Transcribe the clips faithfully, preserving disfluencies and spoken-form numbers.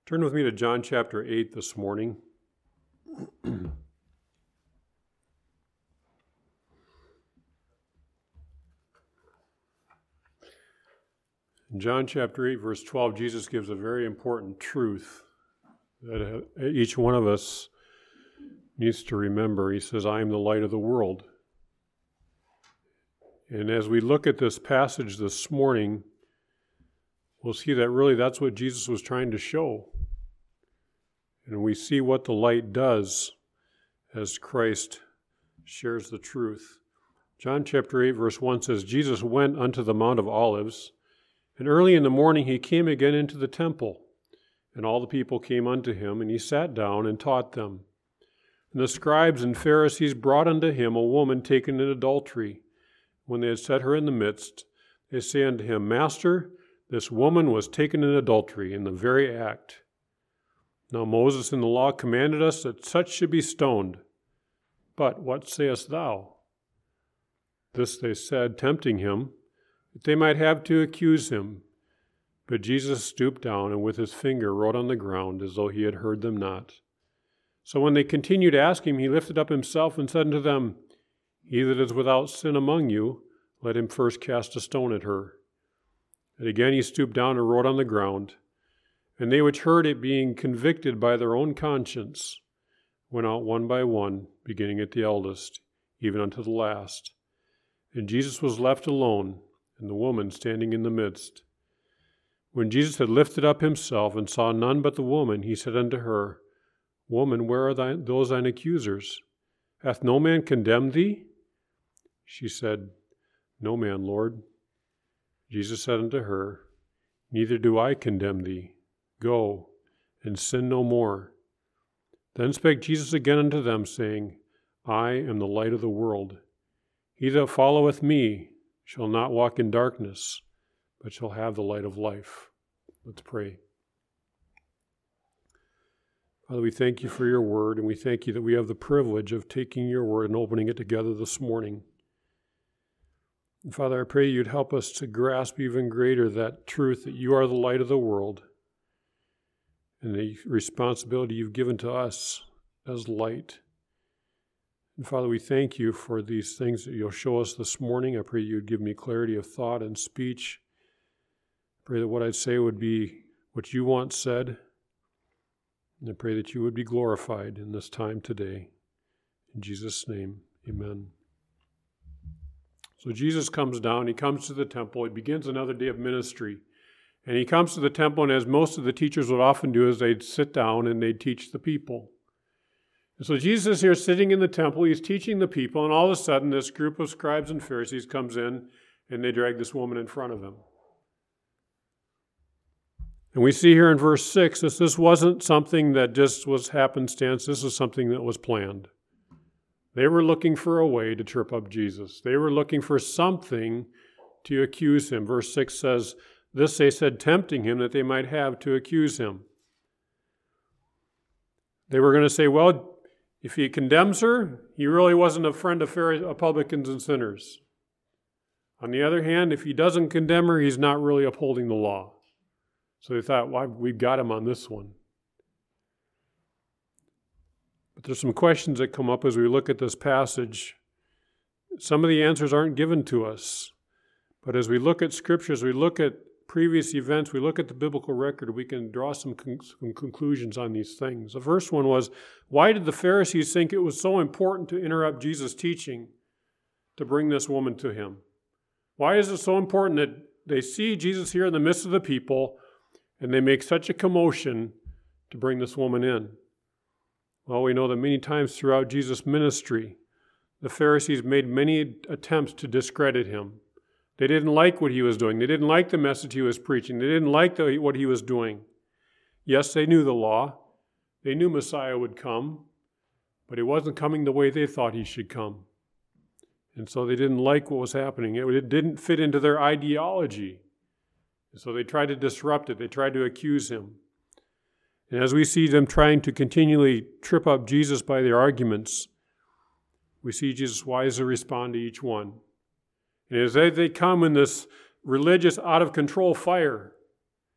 Turn with me to John chapter eight this morning. In John chapter eight, verse twelve, Jesus gives a very important truth that each one of us needs to remember. He says, I am the light of the world. And as we look at this passage this morning, we'll see that really that's what Jesus was trying to show. And we see what the light does as Christ shares the truth. John chapter eight, verse one says, Jesus went unto the Mount of Olives, and early in the morning he came again into the temple. And all the people came unto him, and he sat down and taught them. And the scribes and Pharisees brought unto him a woman taken in adultery. When they had set her in the midst, they say unto him, Master, this woman was taken in adultery in the very act. Now Moses in the law commanded us that such should be stoned. But what sayest thou? This they said, tempting him, that they might have to accuse him. But Jesus stooped down and with his finger wrote on the ground as though he had heard them not. So when they continued to ask him, he lifted up himself and said unto them, He that is without sin among you, let him first cast a stone at her. And again he stooped down and wrote on the ground. And they which heard it, being convicted by their own conscience, went out one by one, beginning at the eldest, even unto the last. And Jesus was left alone, and the woman standing in the midst. When Jesus had lifted up himself and saw none but the woman, he said unto her, Woman, where are thy, those thine accusers? Hath no man condemned thee? She said, No man, Lord. Jesus said unto her, Neither do I condemn thee. Go, and sin no more. Then spake Jesus again unto them, saying, I am the light of the world. He that followeth me shall not walk in darkness, but shall have the light of life. Let's pray. Father, we thank you for your word, and we thank you that we have the privilege of taking your word and opening it together this morning. And Father, I pray you'd help us to grasp even greater that truth that you are the light of the world, and the responsibility you've given to us as light. And Father, we thank you for these things that you'll show us this morning. I pray you'd give me clarity of thought and speech. I pray that what I'd say would be what you want said. And I pray that you would be glorified in this time today. In Jesus' name, amen. So Jesus comes down, he comes to the temple, he begins another day of ministry. And he comes to the temple, and as most of the teachers would often do, is they'd sit down and they'd teach the people. And so Jesus is here sitting in the temple, he's teaching the people, and all of a sudden this group of scribes and Pharisees comes in, and they drag this woman in front of him. And we see here in verse six that this wasn't something that just was happenstance, this is something that was planned. They were looking for a way to trip up Jesus. They were looking for something to accuse him. Verse six says, This they said, tempting him, that they might have to accuse him. They were going to say, well, if he condemns her, he really wasn't a friend of publicans and sinners. On the other hand, if he doesn't condemn her, he's not really upholding the law. So they thought, well, we've got him on this one. But there's some questions that come up as we look at this passage. Some of the answers aren't given to us. But as we look at scriptures, we look at previous events, we look at the biblical record, we can draw some, con- some conclusions on these things. The first one was, why did the Pharisees think it was so important to interrupt Jesus' teaching to bring this woman to him? Why is it so important that they see Jesus here in the midst of the people and they make such a commotion to bring this woman in? Well, we know that many times throughout Jesus' ministry, the Pharisees made many attempts to discredit him. They didn't like what he was doing. They didn't like the message he was preaching. They didn't like the, what he was doing. Yes, they knew the law. They knew Messiah would come, but he wasn't coming the way they thought he should come. And so they didn't like what was happening. It, it didn't fit into their ideology. And so they tried to disrupt it. They tried to accuse him. And as we see them trying to continually trip up Jesus by their arguments, we see Jesus wisely respond to each one. And as they come in this religious, out-of-control fire,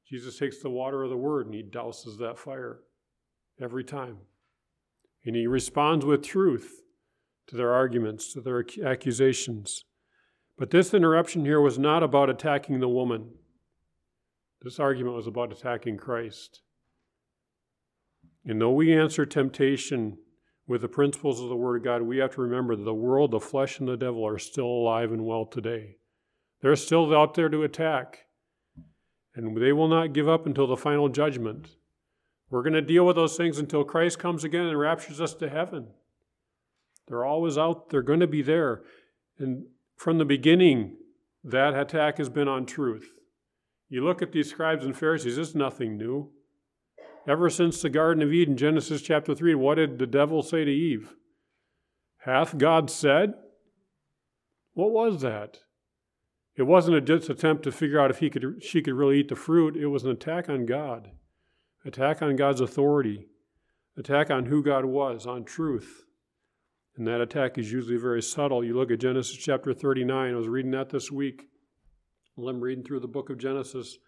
Jesus takes the water of the word and he douses that fire every time. And he responds with truth to their arguments, to their accusations. But this interruption here was not about attacking the woman. This argument was about attacking Christ. And though we answer temptation with the principles of the Word of God, we have to remember that the world, the flesh, and the devil are still alive and well today. They're still out there to attack. And they will not give up until the final judgment. We're going to deal with those things until Christ comes again and raptures us to heaven. They're always out. They're going to be there. And from the beginning, that attack has been on truth. You look at these scribes and Pharisees, it's nothing new. Ever since the Garden of Eden, Genesis chapter three, what did the devil say to Eve? Hath God said? What was that? It wasn't a just attempt to figure out if he could, she could really eat the fruit. It was an attack on God, attack on God's authority, attack on who God was, on truth. And that attack is usually very subtle. You look at Genesis chapter thirty-nine. I was reading that this week. While I'm reading through the book of Genesis.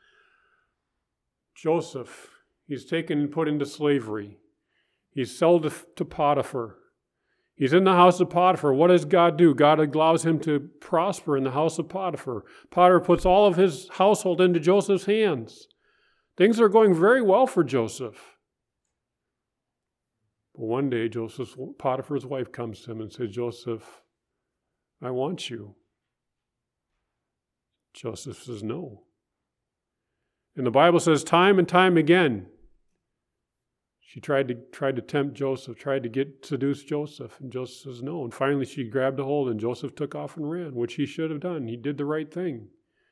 Joseph, he's taken and put into slavery. He's sold to, to Potiphar. He's in the house of Potiphar. What does God do? God allows him to prosper in the house of Potiphar. Potiphar puts all of his household into Joseph's hands. Things are going very well for Joseph. But one day, Joseph's, Potiphar's wife comes to him and says, Joseph, I want you. Joseph says no. And the Bible says time and time again, she tried to tried to tempt Joseph, tried to get seduce Joseph, and Joseph says no. And finally she grabbed a hold and Joseph took off and ran, which he should have done. He did the right thing.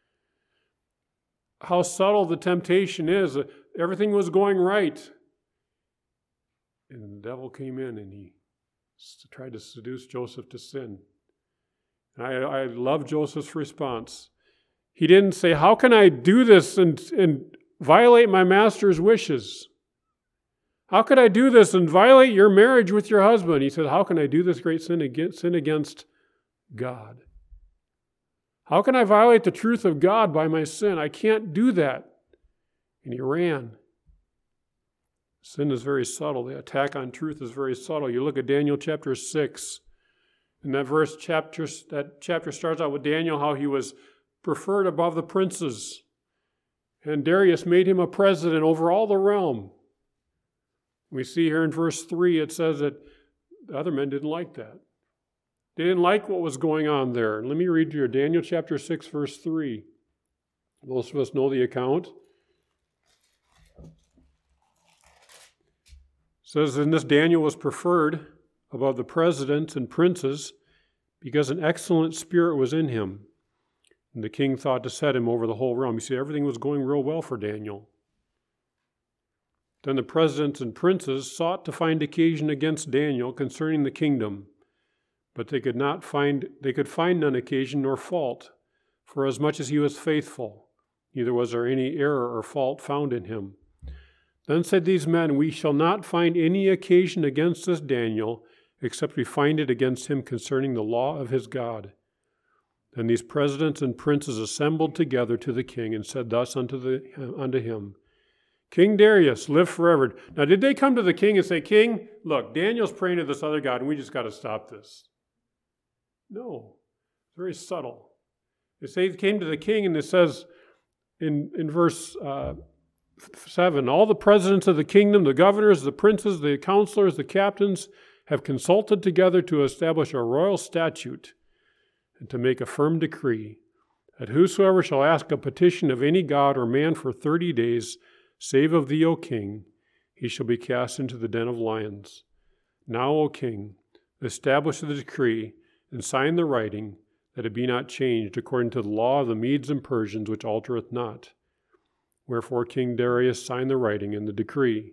How subtle the temptation is. Everything was going right. And the devil came in and he tried to seduce Joseph to sin. And I, I love Joseph's response. He didn't say, how can I do this and, and violate my master's wishes? How could I do this and violate your marriage with your husband? He said, how can I do this great sin against, sin against God? How can I violate the truth of God by my sin? I can't do that. And he ran. Sin is very subtle. The attack on truth is very subtle. You look at Daniel chapter six. And that verse chapter, that chapter starts out with Daniel, how he was preferred above the princes. And Darius made him a president over all the realm. We see here in verse three, it says that the other men didn't like that. They didn't like what was going on there. Let me read you Daniel chapter six, verse three. Most of us know the account. It says, in this Daniel was preferred above the presidents and princes because an excellent spirit was in him. And the king thought to set him over the whole realm. You see, everything was going real well for Daniel. Then the presidents and princes sought to find occasion against Daniel concerning the kingdom, but they could not find, they could find none occasion nor fault, for as much as he was faithful, neither was there any error or fault found in him. Then said these men, we shall not find any occasion against this Daniel, except we find it against him concerning the law of his God. Then these presidents and princes assembled together to the king and said thus unto, the, unto him, King Darius, live forever. Now, did they come to the king and say, King, look, Daniel's praying to this other God, and we just got to stop this? No. It's very subtle. They say they came to the king, and it says in, in verse uh, seven, all the presidents of the kingdom, the governors, the princes, the counselors, the captains, have consulted together to establish a royal statute and to make a firm decree that whosoever shall ask a petition of any god or man for thirty days, save of thee, O king, he shall be cast into the den of lions. Now, O king, establish the decree and sign the writing, that it be not changed according to the law of the Medes and Persians, which altereth not. Wherefore King Darius signed the writing and the decree.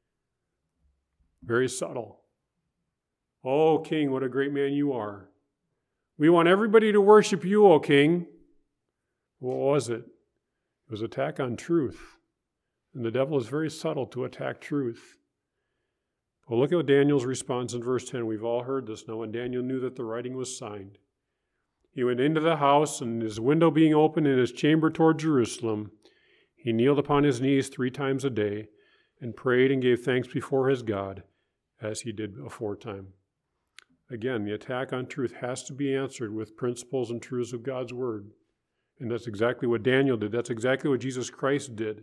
Very subtle. O king, what a great man you are. We want everybody to worship you, O king. What was it? It was attack on truth. And the devil is very subtle to attack truth. Well, look at Daniel's response in verse ten. We've all heard this now. When Daniel knew that the writing was signed, he went into the house, and his window being open in his chamber toward Jerusalem, He kneeled upon his knees three times a day and prayed and gave thanks before his God as he did aforetime. Again, the attack on truth has to be answered with principles and truths of God's word. And that's exactly what Daniel did. That's exactly what Jesus Christ did.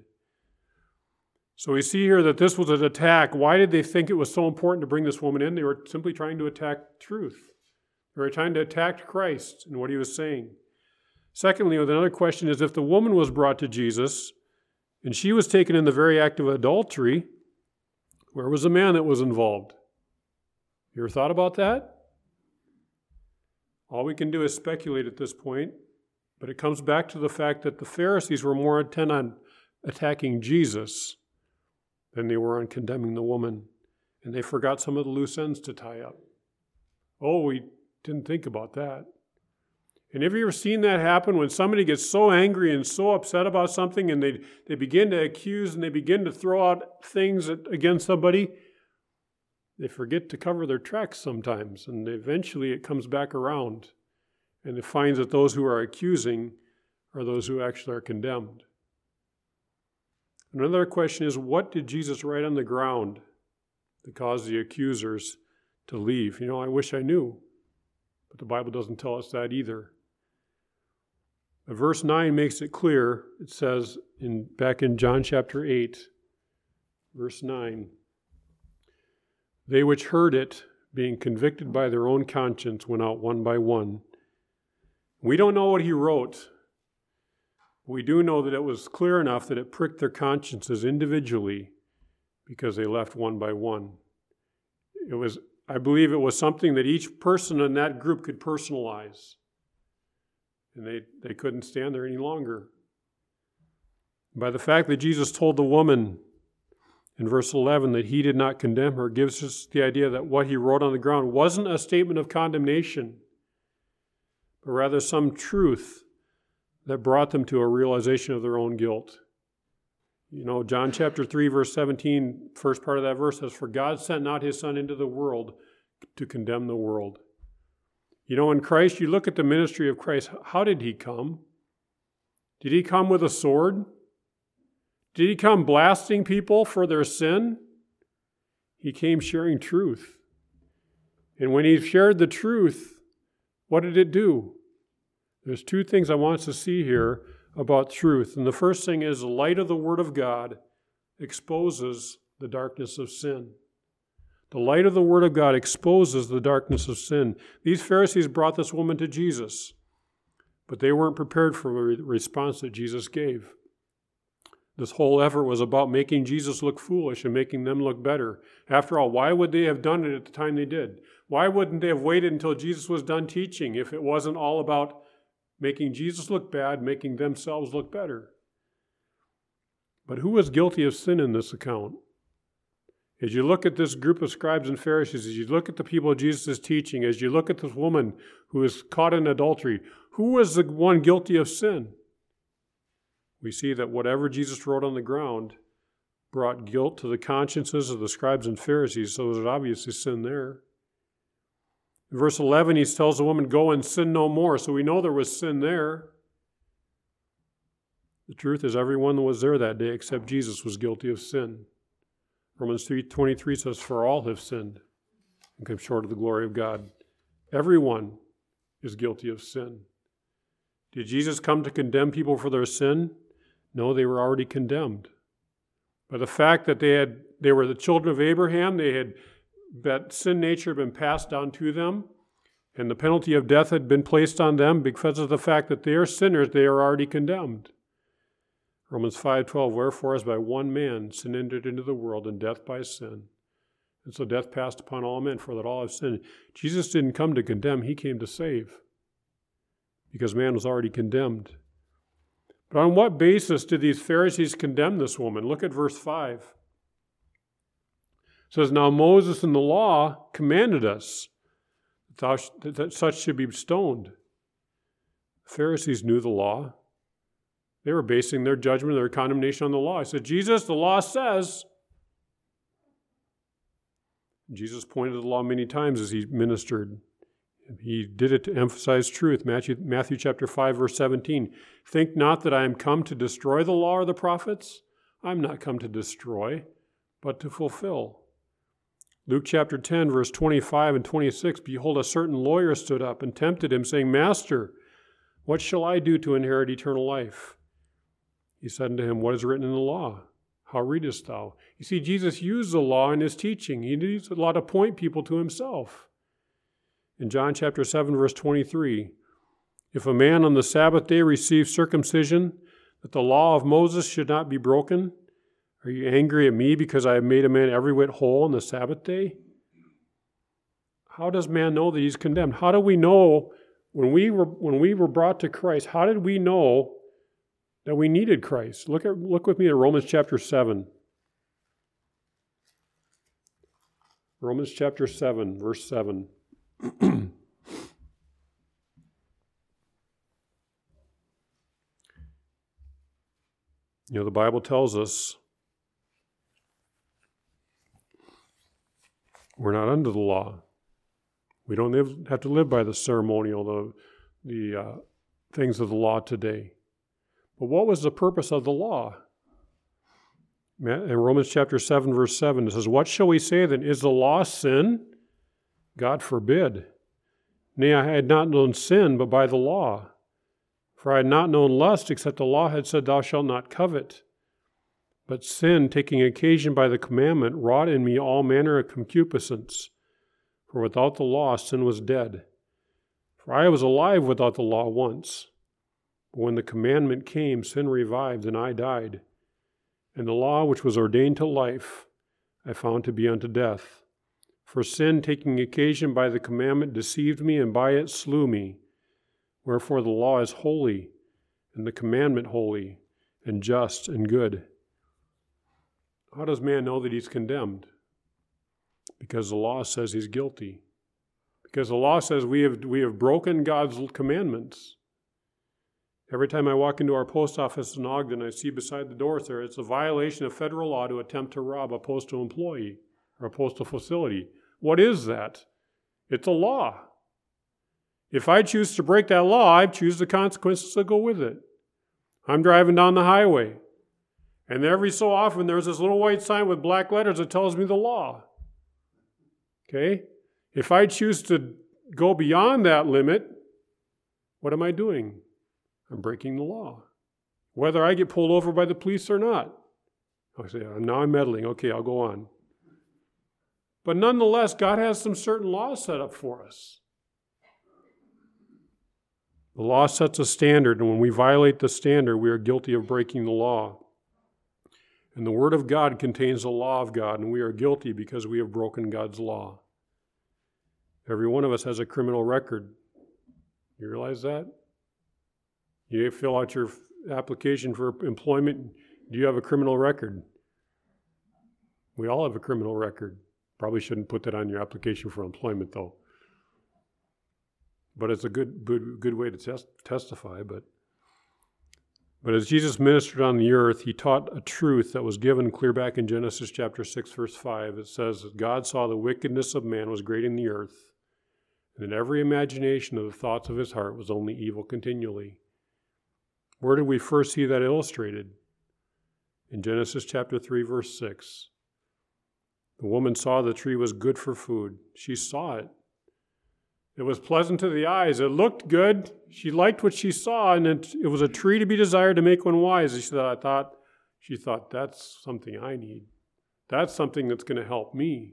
So we see here that this was an attack. Why did they think it was so important to bring this woman in? They were simply trying to attack truth. They were trying to attack Christ and what he was saying. Secondly, another question is, if the woman was brought to Jesus and she was taken in the very act of adultery, where was the man that was involved? You ever thought about that? All we can do is speculate at this point, but it comes back to the fact that the Pharisees were more intent on attacking Jesus than they were on condemning the woman, and they forgot some of the loose ends to tie up. Oh, we didn't think about that. And have you ever seen that happen when somebody gets so angry and so upset about something and they, they begin to accuse and they begin to throw out things against somebody? They forget to cover their tracks sometimes, and eventually it comes back around, and it finds that those who are accusing are those who actually are condemned. Another question is, what did Jesus write on the ground that caused the accusers to leave? You know, I wish I knew, but the Bible doesn't tell us that either. But verse nine makes it clear. It says in back in John chapter eight, verse nine, they which heard it, being convicted by their own conscience, went out one by one. We don't know what he wrote. We do know that it was clear enough that it pricked their consciences individually because they left one by one. It was, I believe it was something that each person in that group could personalize. And they, they couldn't stand there any longer. By the fact that Jesus told the woman in verse eleven that he did not condemn her gives us the idea that what he wrote on the ground wasn't a statement of condemnation, but rather some truth that brought them to a realization of their own guilt. You know, John chapter three, verse seventeen, first part of that verse says, "For God sent not his Son into the world to condemn the world." You know, in Christ, you look at the ministry of Christ, how did he come? Did he come with a sword? Did he come blasting people for their sin? He came sharing truth. And when he shared the truth, what did it do? There's two things I want us to see here about truth. And the first thing is the light of the Word of God exposes the darkness of sin. The light of the Word of God exposes the darkness of sin. These Pharisees brought this woman to Jesus, but they weren't prepared for the response that Jesus gave. This whole effort was about making Jesus look foolish and making them look better. After all, why would they have done it at the time they did? Why wouldn't they have waited until Jesus was done teaching if it wasn't all about making Jesus look bad, making themselves look better? But who was guilty of sin in this account? As you look at this group of scribes and Pharisees, as you look at the people Jesus is teaching, as you look at this woman who is caught in adultery, who was the one guilty of sin? We see that whatever Jesus wrote on the ground brought guilt to the consciences of the scribes and Pharisees, so there's obviously sin there. In verse eleven, he tells the woman, "Go and sin no more." So we know there was sin there. The truth is, everyone that was there that day except Jesus was guilty of sin. Romans three twenty-three says, "For all have sinned and come short of the glory of God." Everyone is guilty of sin. Did Jesus come to condemn people for their sin? No, they were already condemned. By the fact that they had they were the children of Abraham, they had that sin nature had been passed down to them, and the penalty of death had been placed on them because of the fact that they are sinners, they are already condemned. Romans five twelve, "Wherefore as by one man sin entered into the world, and death by sin. And so death passed upon all men, for that all have sinned." Jesus didn't come to condemn, he came to save, because man was already condemned. But on what basis did these Pharisees condemn this woman? Look at verse five. It says, "Now Moses in the law commanded us that such should be stoned." The Pharisees knew the law. They were basing their judgment, their condemnation on the law. I said, "Jesus, the law says." Jesus pointed to the law many times as he ministered He did it to emphasize truth. Matthew, Matthew chapter five, verse seventeen. Think not that I am come to destroy the law or the prophets. I'm not come to destroy, but to fulfill. Luke chapter ten, verse twenty-five and twenty-six. Behold, a certain lawyer stood up and tempted him, saying, Master, what shall I do to inherit eternal life? He said unto him, What is written in the law? How readest thou? You see, Jesus used the law in his teaching. He used the law to point people to himself. In John chapter seven, verse twenty-three, if a man on the Sabbath day receives circumcision, that the law of Moses should not be broken, are you angry at me because I have made a man every whit whole on the Sabbath day? How does man know that he's condemned? How do we know when we were when we were brought to Christ? How did we know that we needed Christ? Look at look with me at Romans chapter seven. Romans chapter seven, verse seven. You know, the Bible tells us we're not under the law. We don't live, have to live by the ceremonial, the, the uh, things of the law today. But what was the purpose of the law? In Romans chapter seven, verse seven, it says, What shall we say then? Is the law sin? God forbid. Nay, I had not known sin, but by the law. For I had not known lust, except the law had said, Thou shalt not covet. But sin, taking occasion by the commandment, wrought in me all manner of concupiscence. For without the law, sin was dead. For I was alive without the law once. But when the commandment came, sin revived, and I died. And the law which was ordained to life, I found to be unto death. For sin, taking occasion by the commandment, deceived me, and by it slew me. Wherefore the law is holy, and the commandment holy, and just, and good. How does man know that he's condemned? Because the law says he's guilty. Because the law says we have we have broken God's commandments. Every time I walk into our post office in Ogden, I see beside the door there, it's a violation of federal law to attempt to rob a postal employee or a postal facility. What is that? It's a law. If I choose to break that law, I choose the consequences that go with it. I'm driving down the highway, and every so often there's this little white sign with black letters that tells me the law. Okay? If I choose to go beyond that limit, what am I doing? I'm breaking the law. Whether I get pulled over by the police or not. I say, now I'm meddling. Okay, I'll go on. But nonetheless, God has some certain laws set up for us. The law sets a standard, and when we violate the standard, we are guilty of breaking the law. And the Word of God contains the law of God, and we are guilty because we have broken God's law. Every one of us has a criminal record. You realize that? You fill out your application for employment. Do you have a criminal record? We all have a criminal record. Probably shouldn't put that on your application for employment, though. But it's a good good, good way to test, testify. But, but as Jesus ministered on the earth, he taught a truth that was given clear back in Genesis chapter six, verse five. It says that God saw the wickedness of man was great in the earth, and that every imagination of the thoughts of his heart was only evil continually. Where did we first see that illustrated? In Genesis chapter three, verse six. The woman saw the tree was good for food. She saw it. It was pleasant to the eyes. It looked good. She liked what she saw, and it, it was a tree to be desired to make one wise. She thought, I thought, she thought, that's something I need. That's something that's going to help me.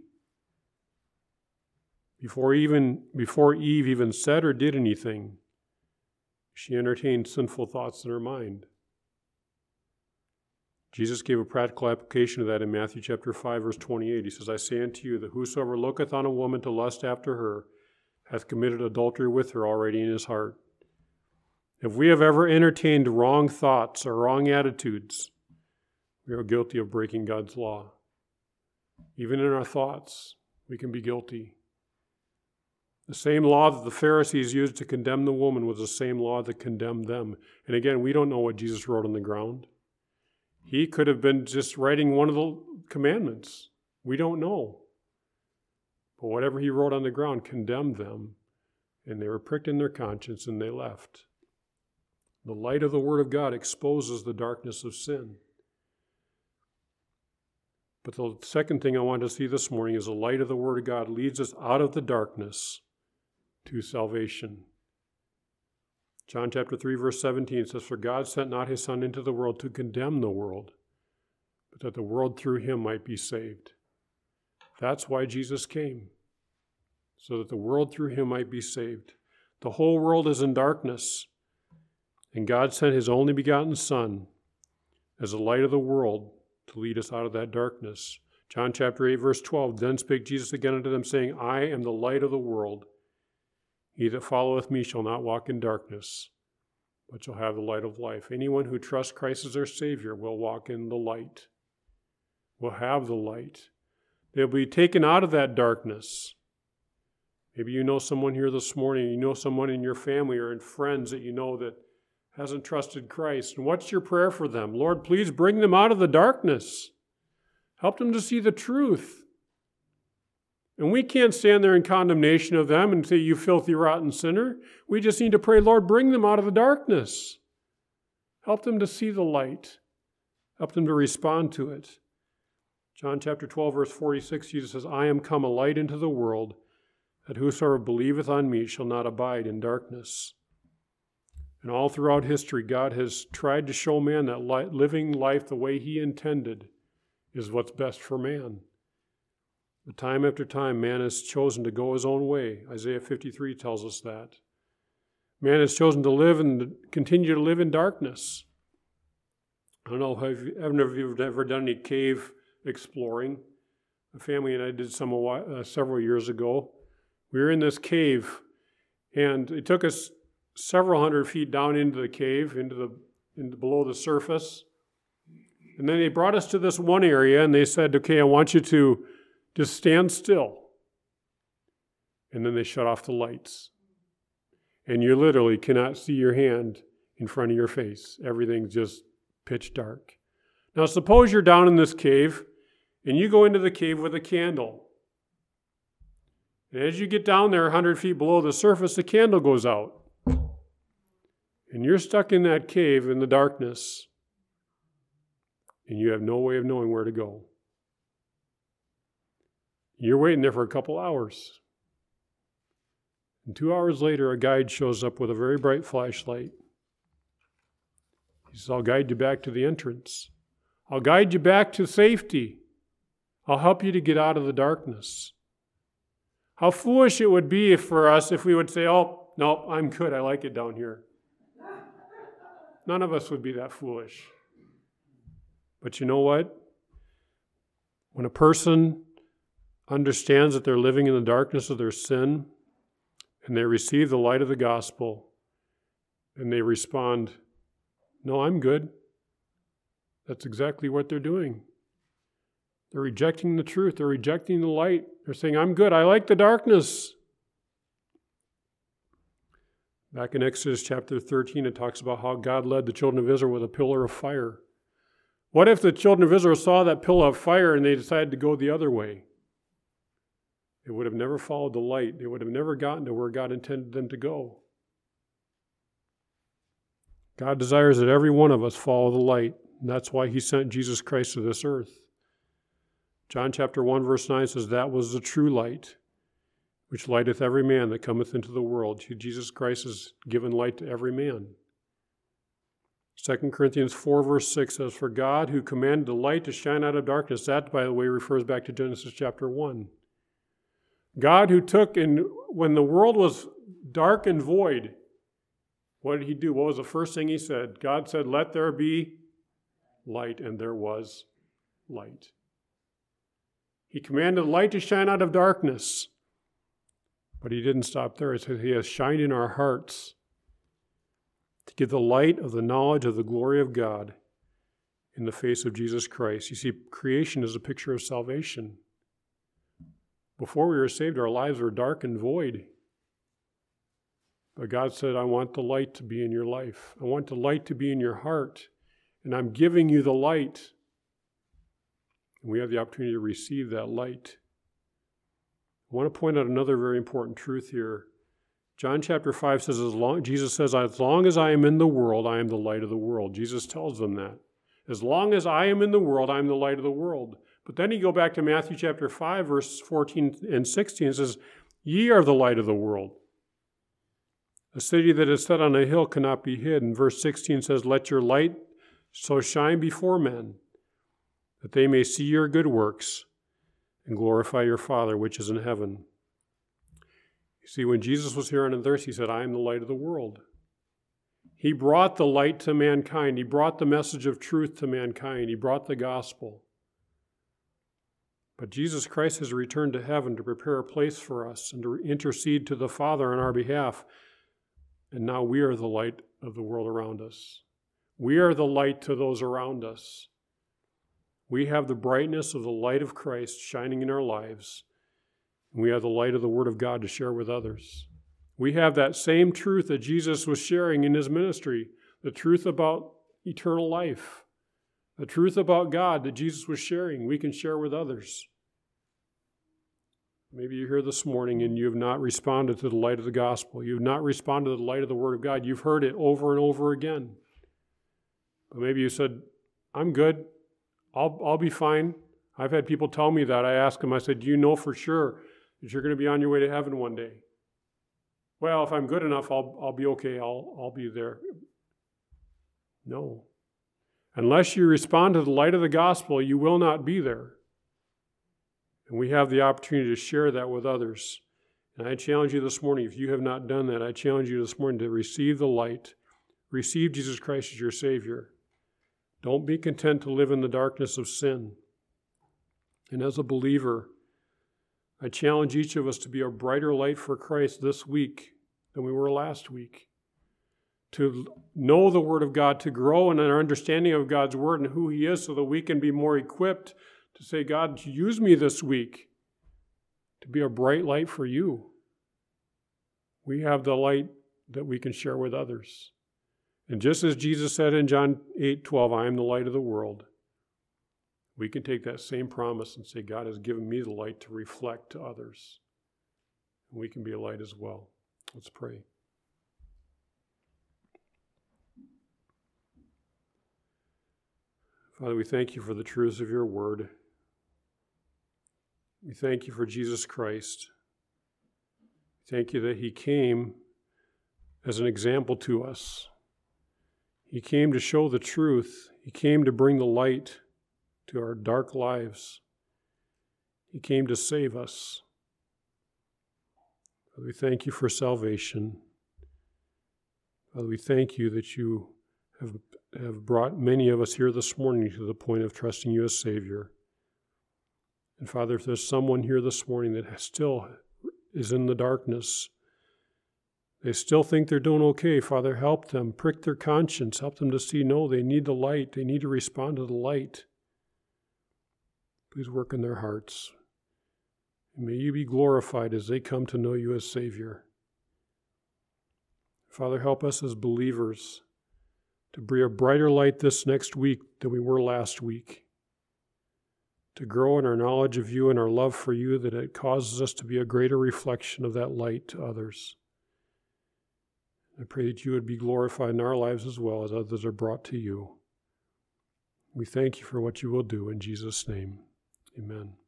Before even before Eve even said or did anything, she entertained sinful thoughts in her mind. Jesus gave a practical application of that in Matthew chapter five, verse twenty-eight. He says, I say unto you that whosoever looketh on a woman to lust after her hath committed adultery with her already in his heart. If we have ever entertained wrong thoughts or wrong attitudes, we are guilty of breaking God's law. Even in our thoughts, we can be guilty. The same law that the Pharisees used to condemn the woman was the same law that condemned them. And again, we don't know what Jesus wrote on the ground. He could have been just writing one of the commandments. We don't know. But whatever he wrote on the ground condemned them, And they were pricked in their conscience and they left. The light of the Word of God exposes the darkness of sin. But the second thing I want to see this morning is the light of the Word of God leads us out of the darkness to salvation. John chapter three, verse seventeen says, "For God sent not his Son into the world to condemn the world, but that the world through him might be saved." That's why Jesus came, so that the world through him might be saved. The whole world is in darkness, and God sent his only begotten Son as the light of the world to lead us out of that darkness. John chapter eight, verse twelve, "Then spake Jesus again unto them, saying, I am the light of the world. He that followeth me shall not walk in darkness, but shall have the light of life." Anyone who trusts Christ as their Savior will walk in the light, will have the light. They'll be taken out of that darkness. Maybe you know someone here this morning, you know someone in your family or in friends that you know that hasn't trusted Christ. And what's your prayer for them? Lord, please bring them out of the darkness. Help them to see the truth. And we can't stand there in condemnation of them and say, "You filthy, rotten sinner." We just need to pray, Lord, bring them out of the darkness. Help them to see the light. Help them to respond to it. John chapter twelve, verse forty-six, Jesus says, "I am come a light into the world, that whosoever believeth on me shall not abide in darkness." And all throughout history, God has tried to show man that li- living life the way he intended is what's best for man. But time after time, man has chosen to go his own way. Isaiah fifty-three tells us that. Man has chosen to live and continue to live in darkness. I don't know, have you, have you ever done any cave exploring? My family and I did some a while, uh, several years ago. We were in this cave, and it took us several hundred feet down into the cave, into the into below the surface. And then they brought us to this one area, and they said, "Okay, I want you to just stand still." And then they shut off the lights. And you literally cannot see your hand in front of your face. Everything's just pitch dark. Now suppose you're down in this cave, and you go into the cave with a candle. And as you get down there one hundred feet below the surface, the candle goes out. And you're stuck in that cave in the darkness, and you have no way of knowing where to go. You're waiting there for a couple hours. And two hours later, a guide shows up with a very bright flashlight. He says, "I'll guide you back to the entrance. I'll guide you back to safety. I'll help you to get out of the darkness." How foolish it would be for us if we would say, "Oh, no, I'm good. I like it down here." None of us would be that foolish. But you know what? When a person understands that they're living in the darkness of their sin, and they receive the light of the gospel, and they respond, "No, I'm good," that's exactly what they're doing. They're rejecting the truth. They're rejecting the light. They're saying, "I'm good. I like the darkness." Back in Exodus chapter thirteen, it talks about how God led the children of Israel with a pillar of fire. What if the children of Israel saw that pillar of fire and they decided to go the other way? They would have never followed the light. They would have never gotten to where God intended them to go. God desires that every one of us follow the light, and that's why he sent Jesus Christ to this earth. John chapter one, verse nine says, "That was the true light, which lighteth every man that cometh into the world." Jesus Christ has given light to every man. Second Corinthians four, verse six says, "For God, who commanded the light to shine out of darkness," that, by the way, refers back to Genesis chapter one. God who took, and when the world was dark and void, what did he do? What was the first thing he said? God said, "Let there be light," and there was light. He commanded light to shine out of darkness. But he didn't stop there. He said he has shined in our hearts to give the light of the knowledge of the glory of God in the face of Jesus Christ. You see, creation is a picture of salvation. Before we were saved, our lives were dark and void. But God said, "I want the light to be in your life. I want the light to be in your heart. And I'm giving you the light." And we have the opportunity to receive that light. I want to point out another very important truth here John chapter five says, as long, Jesus says, as long as I am in the world, I am the light of the world. Jesus tells them that. As long as I am in the world, I am the light of the world. But then you go back to Matthew chapter five, verse fourteen and sixteen, and says, ye are the light of the world. A city that is set on a hill cannot be hid. And verse sixteen says, let your light so shine before men, that they may see your good works and glorify your Father which is in heaven. You see, when Jesus was here on earth, he said, I am the light of the world. He brought the light to mankind. He brought the message of truth to mankind. He brought the gospel. But Jesus Christ has returned to heaven to prepare a place for us and to intercede to the Father on our behalf. And now we are the light of the world around us. We are the light to those around us. We have the brightness of the light of Christ shining in our lives. And we have the light of the Word of God to share with others. We have that same truth that Jesus was sharing in his ministry, the truth about eternal life, the truth about God that Jesus was sharing, we can share with others. Maybe you're here this morning and you have not responded to the light of the gospel. You have not responded to the light of the Word of God. You've heard it over and over again. But maybe you said, I'm good. I'll, I'll be fine. I've had people tell me that. I asked them, I said, do you know for sure that you're going to be on your way to heaven one day? Well, if I'm good enough, I'll, I'll be okay. I'll, I'll be there. No. Unless you respond to the light of the gospel, you will not be there. And we have the opportunity to share that with others. And I challenge you this morning, if you have not done that, I challenge you this morning to receive the light. Receive Jesus Christ as your Savior. Don't be content to live in the darkness of sin. And as a believer, I challenge each of us to be a brighter light for Christ this week than we were last week. To know the Word of God, to grow in our understanding of God's Word and who He is so that we can be more equipped to say, God, use me this week to be a bright light for you. We have the light that we can share with others. And just as Jesus said in John eight twelve, I am the light of the world, we can take that same promise and say, God has given me the light to reflect to others. And we can be a light as well. Let's pray. Father, we thank you for the truths of your word. We thank you for Jesus Christ. Thank you that he came as an example to us. He came to show the truth. He came to bring the light to our dark lives. He came to save us. Father, we thank you for salvation. Father, we thank you that you have, have brought many of us here this morning to the point of trusting you as Savior. And Father, if there's someone here this morning that still is in the darkness, they still think they're doing okay, Father, help them, prick their conscience, help them to see, no, they need the light, they need to respond to the light. Please work in their hearts. And may you be glorified as they come to know you as Savior. Father, help us as believers to be a brighter light this next week than we were last week. To grow in our knowledge of you and our love for you, that it causes us to be a greater reflection of that light to others. I pray that you would be glorified in our lives as well as others are brought to you. We thank you for what you will do in Jesus' name. Amen.